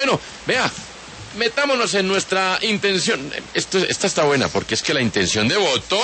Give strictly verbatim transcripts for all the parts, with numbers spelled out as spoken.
Bueno, vea, metámonos en nuestra intención. Esto, esta está buena, porque es que la intención de voto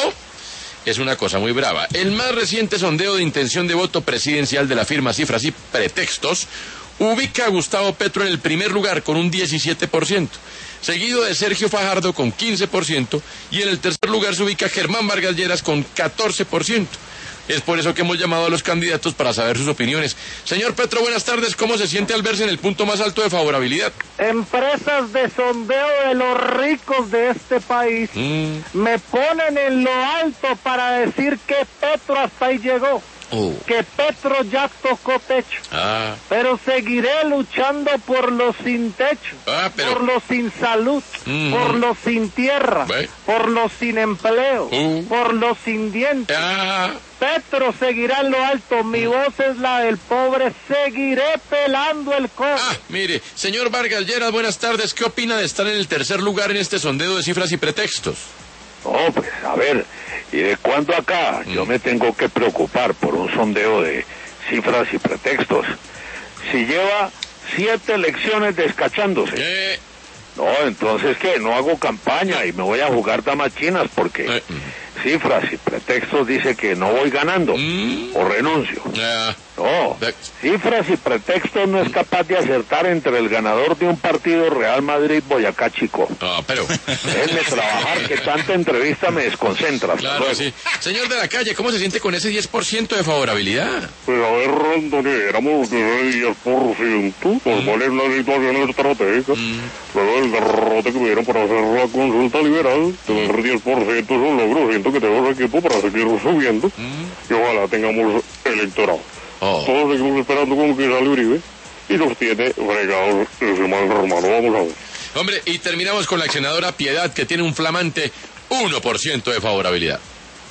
es una cosa muy brava. El más reciente sondeo de intención de voto presidencial de la firma Cifras y Pretextos ubica a Gustavo Petro en el primer lugar con un diecisiete por ciento, seguido de Sergio Fajardo con quince por ciento, y en el tercer lugar se ubica Germán Vargas Lleras con catorce por ciento. Es por eso que hemos llamado a los candidatos para saber sus opiniones. Señor Petro, buenas tardes. ¿Cómo se siente al verse en el punto más alto de favorabilidad? Empresas de sondeo de los ricos de este país mm. me ponen en lo alto para decir que Petro hasta ahí llegó. Oh. Que Petro ya tocó techo. Ah. Pero seguiré luchando por los sin techo, ah, pero... por los sin salud, mm. por los sin tierra, ¿Ve? por los sin empleo, uh. por los sin dientes. Ah. Petro seguirá en lo alto, mi mm. voz es la del pobre, seguiré pelando el cobre. Ah, mire, señor Vargas Lleras, buenas tardes. ¿Qué opina de estar en el tercer lugar en este sondeo de Cifras y Pretextos? No, pues, a ver, ¿y de cuándo acá mm. yo me tengo que preocupar por un sondeo de Cifras y Pretextos? Si lleva siete elecciones descachándose. ¿Qué? No, entonces, ¿qué? No hago campaña y me voy a jugar damas chinas porque eh. Cifras y Pretextos dice que no voy ganando mm. o renuncio. Yeah. No, Cifras y Pretextos no es capaz de acertar entre el ganador de un partido Real Madrid-Boyacá Chico. No, pero... Déjenme trabajar, que tanta entrevista me desconcentra. Claro, luego. Sí. Señor de la Calle, ¿cómo se siente con ese diez por ciento de favorabilidad? Pues a ver, Rondoni, éramos de diez por ciento, pues cuál es la situación estratégica. Mm. Luego el derrote que pidieron para hacer la consulta liberal, tener diez por ciento es un logro, siento que tenemos equipo para seguir subiendo, mm. y ojalá tengamos electorado. Oh. Todos seguimos esperando como que sale Uribe y nos tiene fregados ese mal hermano. Vamos a ver. Hombre, y terminamos con la senadora Piedad, que tiene un flamante uno por ciento de favorabilidad.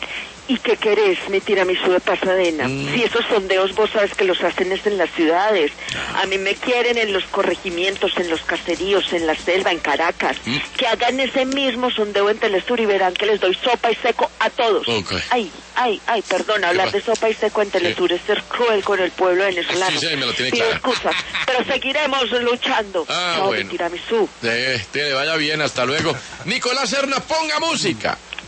¿Y qué querés, mi tiramisú de Pasadena? Mm. Si esos sondeos vos sabes que los hacen es en las ciudades. A mí me quieren en los corregimientos, en los caseríos, en la selva, en Caracas. Mm. Que hagan ese mismo sondeo en Telesur y verán que les doy sopa y seco a todos. Okay. Ay, ay, ay, perdón, hablar de sopa y seco en Telesur es ser cruel con el pueblo venezolano. Sí, sí, me lo tiene Pido claro. excusas, pero seguiremos luchando. Ah, Chao, bueno. mi tiramisú. Eh, te vaya bien, hasta luego. Nicolás Serna, ponga música.